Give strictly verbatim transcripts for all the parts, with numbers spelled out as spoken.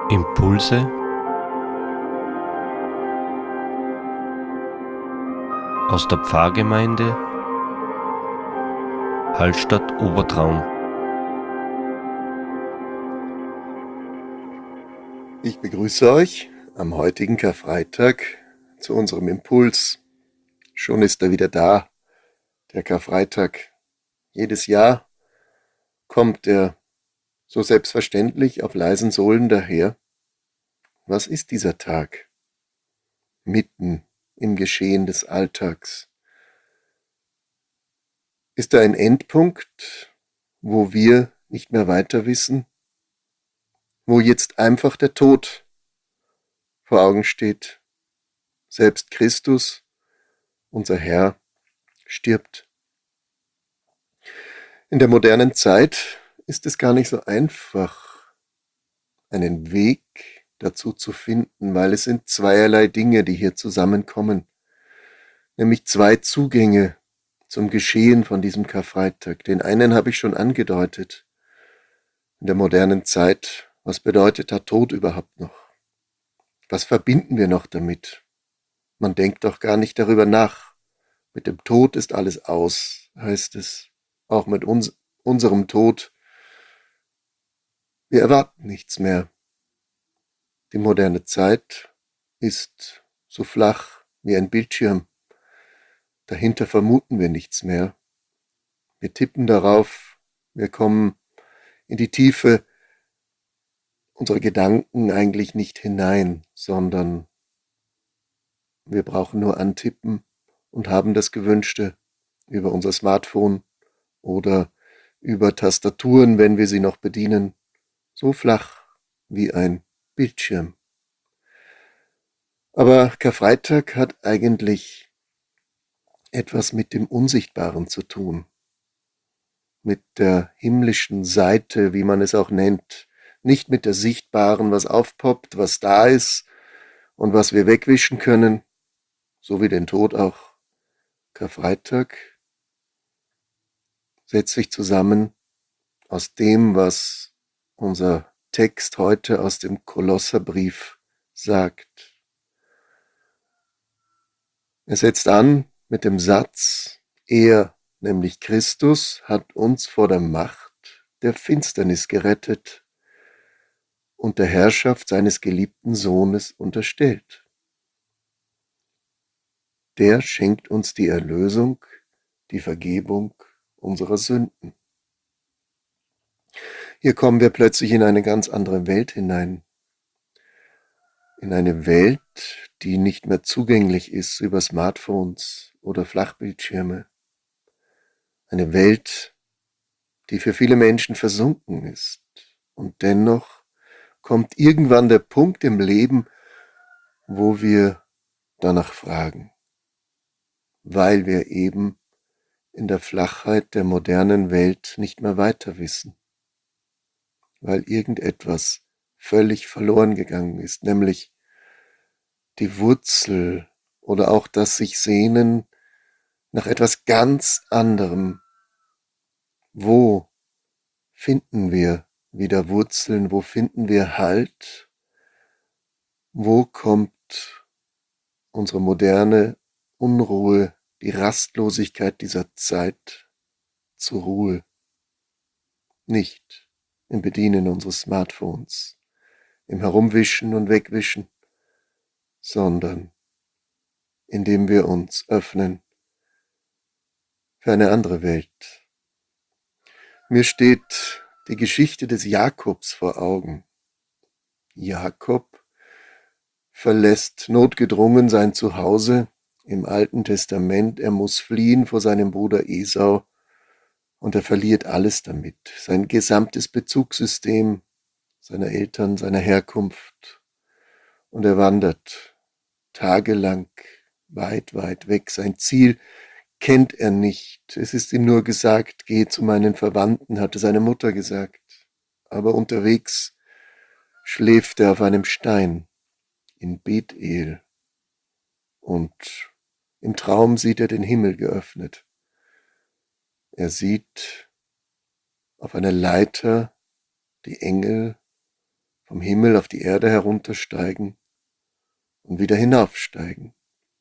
Impulse aus der Pfarrgemeinde Hallstatt Obertraum. Ich begrüße euch am heutigen Karfreitag zu unserem Impuls. Schon ist er wieder da, der Karfreitag. Jedes Jahr kommt er so selbstverständlich auf leisen Sohlen daher. Was ist dieser Tag? Mitten im Geschehen des Alltags. Ist er ein Endpunkt, wo wir nicht mehr weiter wissen? Wo jetzt einfach der Tod vor Augen steht? Selbst Christus, unser Herr, stirbt. In der modernen Zeit ist es gar nicht so einfach, einen Weg dazu zu finden, weil es sind zweierlei Dinge, die hier zusammenkommen, nämlich zwei Zugänge zum Geschehen von diesem Karfreitag. Den einen habe ich schon angedeutet. In der modernen Zeit, was bedeutet der Tod überhaupt noch? Was verbinden wir noch damit? Man denkt doch gar nicht darüber nach. Mit dem Tod ist alles aus, heißt es. Auch mit uns, unserem Tod. Wir erwarten nichts mehr. Die moderne Zeit ist so flach wie ein Bildschirm. Dahinter vermuten wir nichts mehr. Wir tippen darauf, wir kommen in die Tiefe unserer Gedanken eigentlich nicht hinein, sondern wir brauchen nur antippen und haben das Gewünschte über unser Smartphone oder über Tastaturen, wenn wir sie noch bedienen, so flach wie ein Bildschirm. Aber Karfreitag hat eigentlich etwas mit dem Unsichtbaren zu tun, mit der himmlischen Seite, wie man es auch nennt, nicht mit der sichtbaren, was aufpoppt, was da ist und was wir wegwischen können, so wie den Tod auch. Karfreitag setzt sich zusammen aus dem, was unser Text heute aus dem Kolosserbrief sagt. Er setzt an mit dem Satz, er, nämlich Christus, hat uns vor der Macht der Finsternis gerettet und der Herrschaft seines geliebten Sohnes unterstellt. Der schenkt uns die Erlösung, die Vergebung unserer Sünden. Hier kommen wir plötzlich in eine ganz andere Welt hinein. In eine Welt, die nicht mehr zugänglich ist über Smartphones oder Flachbildschirme. Eine Welt, die für viele Menschen versunken ist. Und dennoch kommt irgendwann der Punkt im Leben, wo wir danach fragen, weil wir eben in der Flachheit der modernen Welt nicht mehr weiter wissen, weil irgendetwas völlig verloren gegangen ist, nämlich die Wurzel oder auch das sich sehnen nach etwas ganz anderem. Wo finden wir wieder Wurzeln? Wo finden wir Halt? Wo kommt unsere moderne Unruhe, die Rastlosigkeit dieser Zeit zur Ruhe? Nicht im Bedienen unseres Smartphones, im Herumwischen und Wegwischen, sondern indem wir uns öffnen für eine andere Welt. Mir steht die Geschichte des Jakobs vor Augen. Jakob verlässt notgedrungen sein Zuhause im Alten Testament. Er muss fliehen vor seinem Bruder Esau und er verliert alles damit. Sein gesamtes Bezugssystem seiner Eltern, seiner Herkunft. Und er wandert tagelang weit, weit weg. Sein Ziel kennt er nicht. Es ist ihm nur gesagt, geh zu meinen Verwandten, hatte seine Mutter gesagt. Aber unterwegs schläft er auf einem Stein in Bethel und im Traum sieht er den Himmel geöffnet. Er sieht auf einer Leiter die Engel vom Himmel auf die Erde heruntersteigen und wieder hinaufsteigen.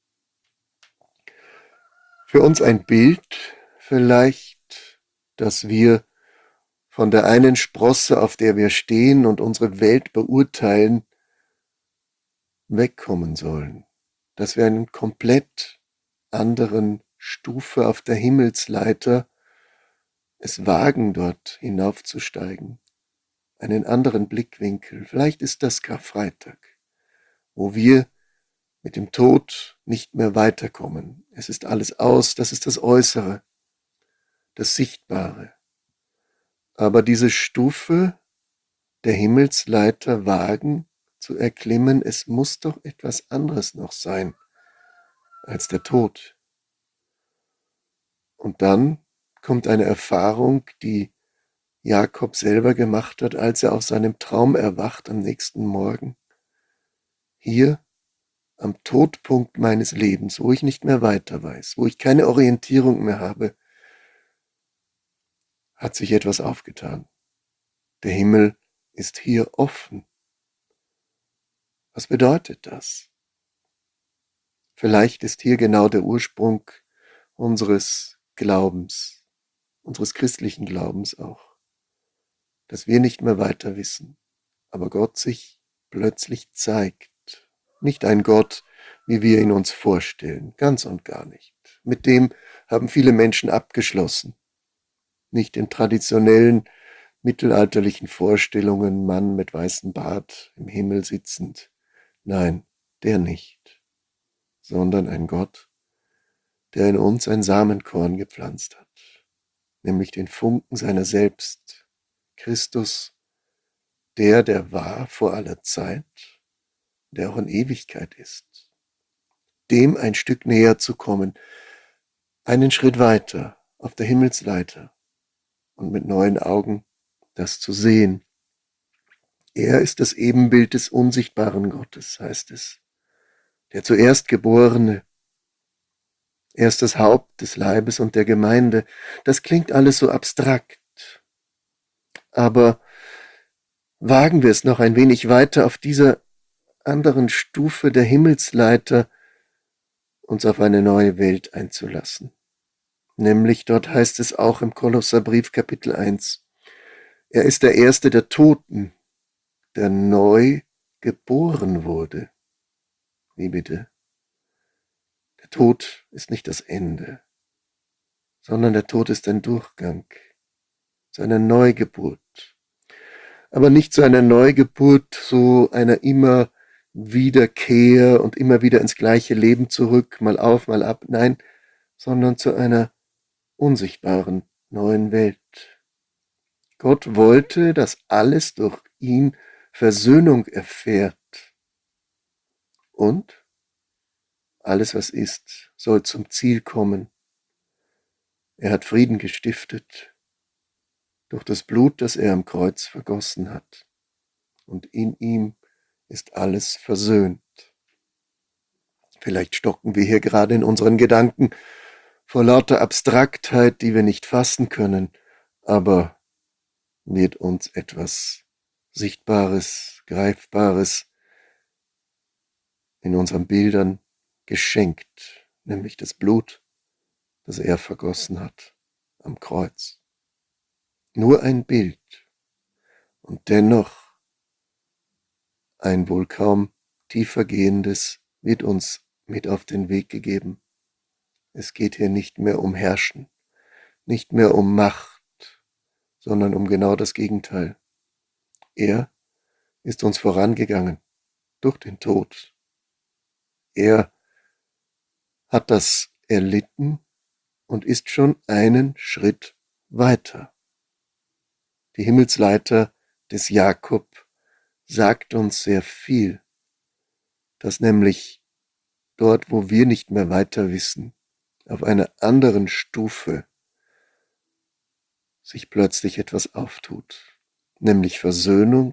Für uns ein Bild vielleicht, dass wir von der einen Sprosse, auf der wir stehen und unsere Welt beurteilen, wegkommen sollen. Dass wir einen komplett anderen Stufe auf der Himmelsleiter es wagen, dort hinaufzusteigen. Einen anderen Blickwinkel. Vielleicht ist das Karfreitag, wo wir mit dem Tod nicht mehr weiterkommen. Es ist alles aus, das ist das Äußere, das Sichtbare. Aber diese Stufe der Himmelsleiter wagen zu erklimmen, es muss doch etwas anderes noch sein als der Tod. Und dann kommt eine Erfahrung, die Jakob selber gemacht hat, als er aus seinem Traum erwacht am nächsten Morgen. Hier am Todpunkt meines Lebens, wo ich nicht mehr weiter weiß, wo ich keine Orientierung mehr habe, hat sich etwas aufgetan. Der Himmel ist hier offen. Was bedeutet das? Vielleicht ist hier genau der Ursprung unseres Glaubens, unseres christlichen Glaubens auch, dass wir nicht mehr weiter wissen, aber Gott sich plötzlich zeigt. Nicht ein Gott, wie wir ihn uns vorstellen, ganz und gar nicht. Mit dem haben viele Menschen abgeschlossen. Nicht in traditionellen, mittelalterlichen Vorstellungen, Mann mit weißem Bart im Himmel sitzend. Nein, der nicht, sondern ein Gott, der in uns ein Samenkorn gepflanzt hat, nämlich den Funken seiner selbst, Christus, der, der war vor aller Zeit, der auch in Ewigkeit ist, dem ein Stück näher zu kommen, einen Schritt weiter auf der Himmelsleiter und mit neuen Augen das zu sehen. Er ist das Ebenbild des unsichtbaren Gottes, heißt es, der zuerst Geborene. Er ist das Haupt des Leibes und der Gemeinde. Das klingt alles so abstrakt, aber wagen wir es noch ein wenig weiter auf dieser anderen Stufe der Himmelsleiter, uns auf eine neue Welt einzulassen. Nämlich dort heißt es auch im Kolosserbrief Kapitel eins, er ist der Erste der Toten, der neu geboren wurde. Wie bitte? Der Tod ist nicht das Ende, sondern der Tod ist ein Durchgang zu einer Neugeburt. Aber nicht zu einer Neugeburt, so einer immer Wiederkehr und immer wieder ins gleiche Leben zurück, mal auf, mal ab, nein, sondern zu einer unsichtbaren neuen Welt. Gott wollte, dass alles durch ihn Versöhnung erfährt. Und alles, was ist, soll zum Ziel kommen. Er hat Frieden gestiftet durch das Blut, das er am Kreuz vergossen hat. Und in ihm ist alles versöhnt. Vielleicht stocken wir hier gerade in unseren Gedanken vor lauter Abstraktheit, die wir nicht fassen können, aber wird uns etwas Sichtbares, Greifbares in unseren Bildern geschenkt, nämlich das Blut, das er vergossen hat am Kreuz. Nur ein Bild und dennoch ein wohl kaum tiefer gehendes wird uns mit auf den Weg gegeben. Es geht hier nicht mehr um Herrschen, nicht mehr um Macht, sondern um genau das Gegenteil. Er ist uns vorangegangen durch den Tod. Er hat das erlitten und ist schon einen Schritt weiter. Die Himmelsleiter des Jakob sagt uns sehr viel, dass nämlich dort, wo wir nicht mehr weiter wissen, auf einer anderen Stufe sich plötzlich etwas auftut, nämlich Versöhnung,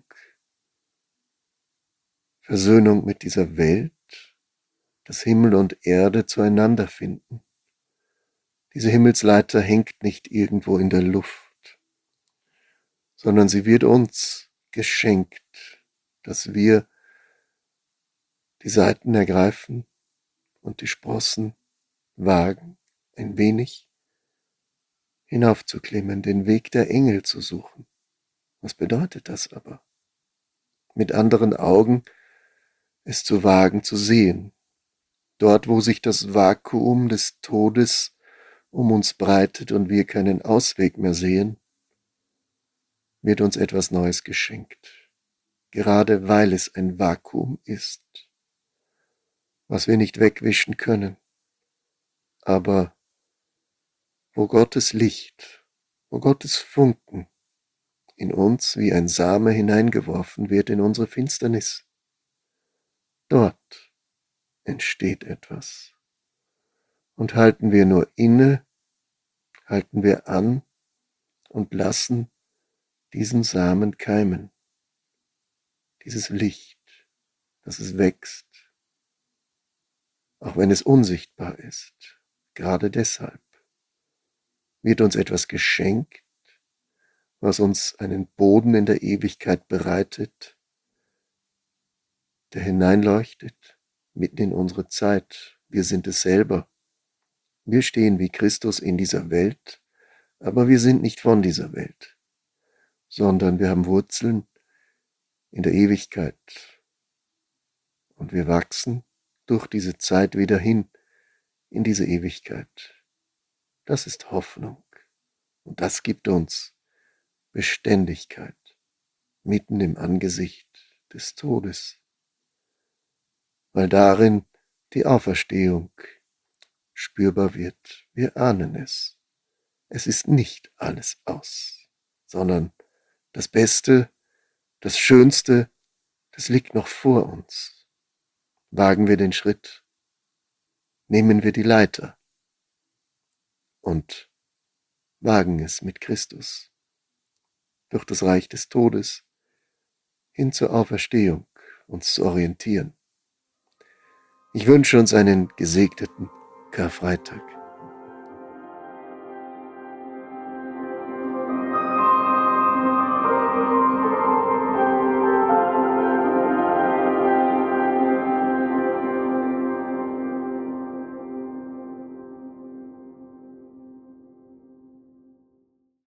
Versöhnung mit dieser Welt, dass Himmel und Erde zueinander finden. Diese Himmelsleiter hängt nicht irgendwo in der Luft, sondern sie wird uns geschenkt dass wir die Seiten ergreifen und die Sprossen wagen, ein wenig hinaufzuklimmen, den Weg der Engel zu suchen. Was bedeutet das aber? Mit anderen Augen es zu wagen, zu sehen. Dort, wo sich das Vakuum des Todes um uns breitet und wir keinen Ausweg mehr sehen, wird uns etwas Neues geschenkt, gerade weil es ein Vakuum ist, was wir nicht wegwischen können, aber wo Gottes Licht, wo Gottes Funken in uns wie ein Same hineingeworfen wird in unsere Finsternis. Dort entsteht etwas. Und halten wir nur inne, halten wir an und lassen diesen Samen keimen, dieses Licht, dass es wächst, auch wenn es unsichtbar ist. Gerade deshalb wird uns etwas geschenkt, was uns einen Boden in der Ewigkeit bereitet, der hineinleuchtet mitten in unsere Zeit. Wir sind es selber. Wir stehen wie Christus in dieser Welt, aber wir sind nicht von dieser Welt, sondern wir haben Wurzeln in der Ewigkeit. Und wir wachsen durch diese Zeit wieder hin in diese Ewigkeit. Das ist Hoffnung. Und das gibt uns Beständigkeit mitten im Angesicht des Todes, weil darin die Auferstehung spürbar wird. Wir ahnen es. Es ist nicht alles aus, sondern das Beste, das Schönste, das liegt noch vor uns. Wagen wir den Schritt, nehmen wir die Leiter und wagen es mit Christus durch das Reich des Todes hin zur Auferstehung uns zu orientieren. Ich wünsche uns einen gesegneten Karfreitag.